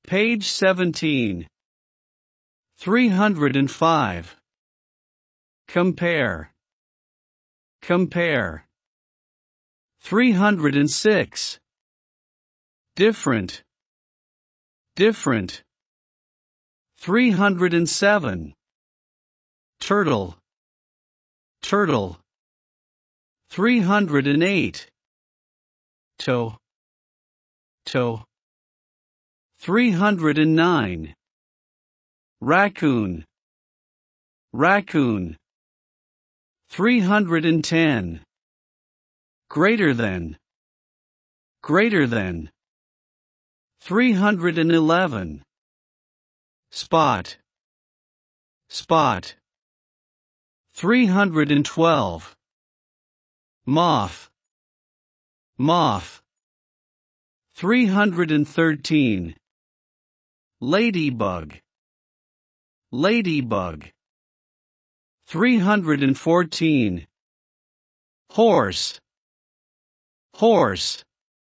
Page 17. 305. Compare. Compare. 306. Different. Different. 307. Turtle. Turtle. 308. Toe. Toe. 309. Raccoon. Raccoon. 310. Greater than. Greater than. 311. Spot. Spot. 312. Moth. Moth. 313. Ladybug. Ladybug. 314. Horse. Horse.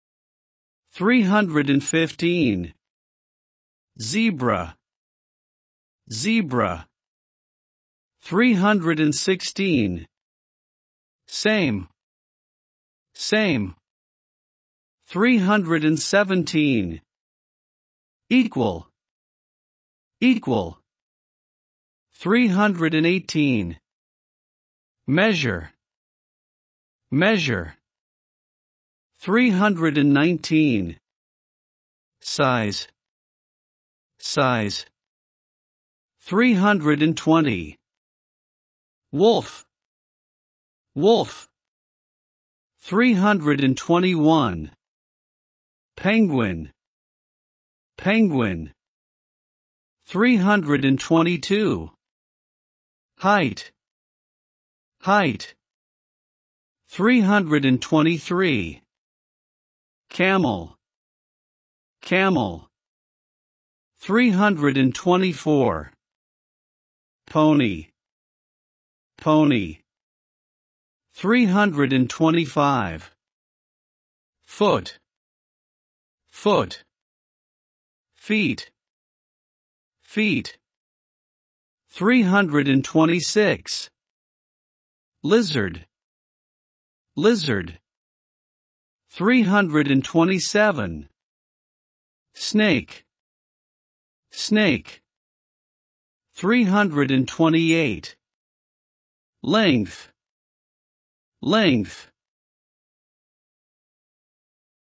315. Zebra. Zebra. 316. Same. Same. 317. Equal. Equal. 318. Measure. Measure. 319. Size. Size. 320. Wolf. Wolf. 321. Penguin. Penguin. 322. Height. Height. 323. Camel. Camel. 324. Pony. Pony. 325. Foot. Foot. Feet. Feet. 326. Lizard. Lizard. 327. Snake. Snake. 328. Length. Length.